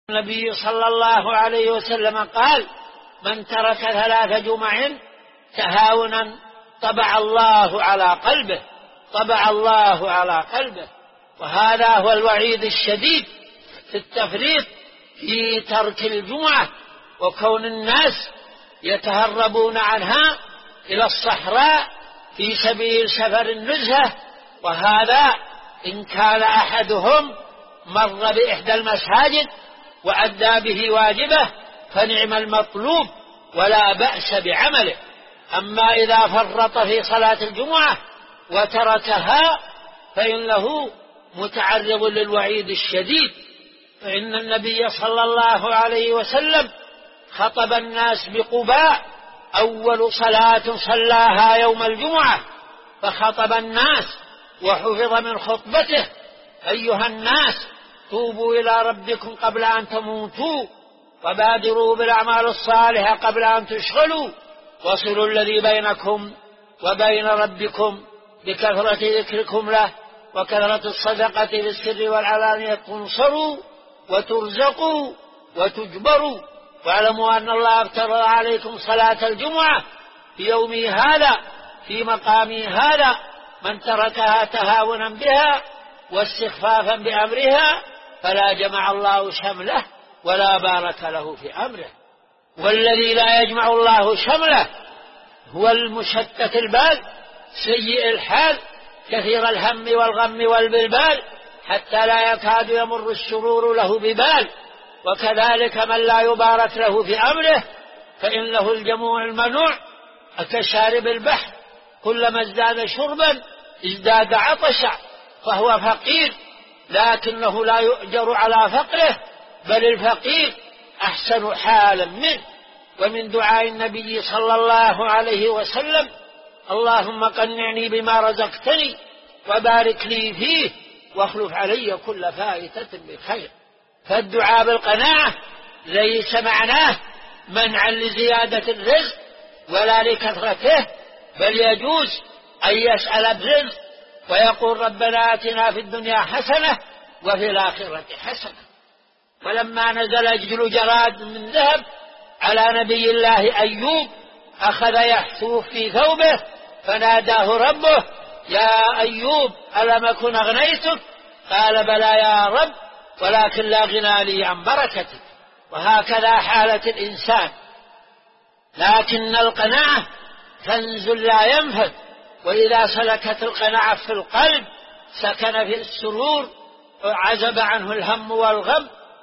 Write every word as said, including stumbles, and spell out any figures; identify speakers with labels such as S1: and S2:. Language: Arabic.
S1: النبي صلى الله عليه وسلم قال: من ترك ثلاث جمع تهاونا طبع الله على قلبه طبع الله على قلبه. وهذا هو الوعيد الشديد في التفريط في ترك الجمعة، وكون الناس يتهربون عنها إلى الصحراء في سبيل سفر النزهة. وهذا إن كان أحدهم مر بإحدى المساجد وأدى به واجبه فنعم المطلوب ولا بأس بعمله. أما إذا فرط في صلاة الجمعة وتركها فإنه متعرض للوعيد الشديد. فإن النبي صلى الله عليه وسلم خطب الناس بقباء أول صلاة صلاها يوم الجمعة، فخطب الناس وحفظ من خطبته: أيها الناس، توبوا إلى ربكم قبل أن تموتوا، وبادروا بالأعمال الصالحة قبل أن تشغلوا، وصلوا الذي بينكم وبين ربكم بكثرة ذكركم له وكثرة الصدقة في السر والعلانية، تنصروا وترزقوا وتجبروا. واعلموا أن الله افترض عليكم صلاة الجمعة في يومي هذا في مقامي هذا، من تركها تهاونا بها واستخفافا بأمرها فلا جمع الله شمله ولا بارك له في أمره. والذي لا يجمع الله شمله هو المشتت البال سيء الحال كثير الهم والغم والبلبال، حتى لا يكاد يمر السرور له ببال. وكذلك من لا يبارك له في أمره فإنه الجموع المنوع كشارب البحر، كلما ازداد شربا ازداد عطشا، فهو فقير لكنه لا يؤجر على فقره، بل الفقير أحسن حالا منه. ومن دعاء النبي صلى الله عليه وسلم: اللهم قنعني بما رزقتني وبارك لي فيه واخلف علي كل فائتة بخير. فالدعاء بالقناعة ليس معناه منعا لزيادة الرزق ولا لكثرته، بل يجوز أن يسأل برزق ويقول: ربنا آتنا في الدنيا حسنة وفي الآخرة حسنة. ولما نزل أجل جراد من ذهب على نبي الله أيوب أخذ يحثو في ثوبه فناداه ربه: يا أيوب ألم أكن أغنيتك؟ قال: بلى يا رب، ولكن لا غنى لي عن بركتك. وهكذا حالة الإنسان، لكن القناعة كنز لا ينفد، وإذا سلكت القناعة في القلب سكن في السرور وعزب عنه الهم والغم